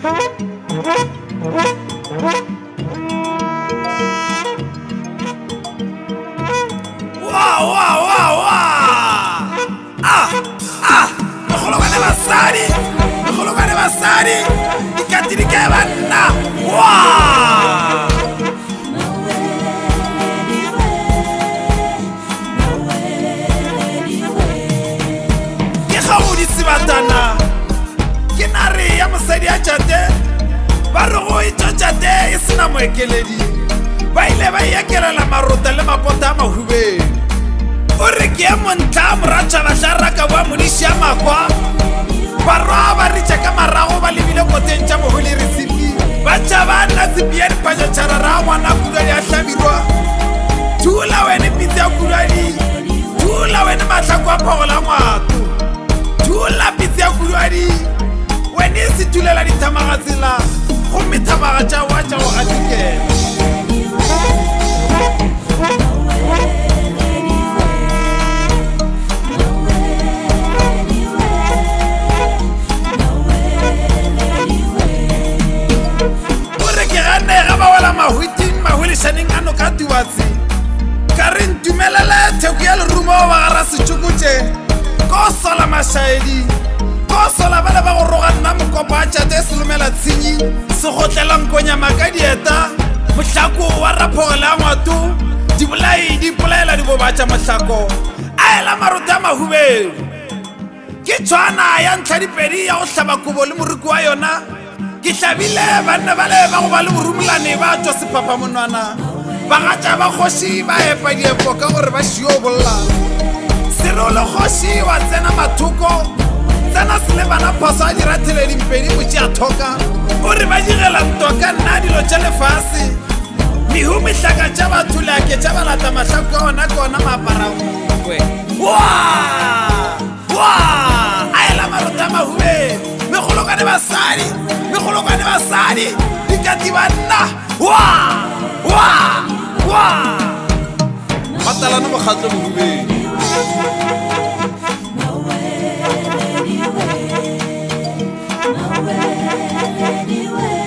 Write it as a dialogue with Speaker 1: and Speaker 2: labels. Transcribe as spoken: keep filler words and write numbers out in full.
Speaker 1: Wow, wow, wow, wow! Ah, ah! Mekgolo bane basadi! Mekgolo bane basadi! Dikati di kae banna! Wow! Ke kgaudi sebatana! Ke nare ya mosadi ya tjate! Ba re go itša tjate e sena moekeledi! Ba ile ba ekelela marota le mapota a mahubeng! O re ke e montla moratša bašara ka boa modiši a makwa barwa ba ritša ka marago ba lebile koteng tša mohole resipi ba tša ba nna tsepia dipatšatšara ra ngwana kudadi a hlabirwa thula wene pitse ya kudadi thula wene mahlako a phogola ngwato thula pitse ya kudadi wene e se thulela dithamaga tsela gomme thamaga tša wa tša go atikela mahulišaneng ano ka tubatse ka re ntumelele theko ya lerumo ba gara setšokotše ko sola mašaedi ko sola ba le ba go roga nna mokopo a tšate e selomela tshenyi sekgotlelankonya ka dieta mohlako wa raphogela ya ngwato dibolai di ipolaela dibobatša mohlako a ela marota a mahubeng ke tshwana ya ntlha dipedi ya go hlaba kobo le moriki wa yona ke hlabile banna ba le ba go ba le borumolane ba tšwa sephapha monwana ba gatša ba kgoši ba epa diepo ka gore ba šio bolla serolo kgoši wa tsena mathoko tsena se le bana phaso a dira theledipedi motše a thoka o re ba digela ntwa ka nna dilo tša lefase mehu mehlaka tša batho leake tša balata mahlako a ona ka ona maaparangwe wa wa a ela marota mahubeng megolokane basadi megolokane basadi dikati banna wa wa wa matalana mokgatlo mohubeng
Speaker 2: Nowhere, anywhere, nowhere, anywhere.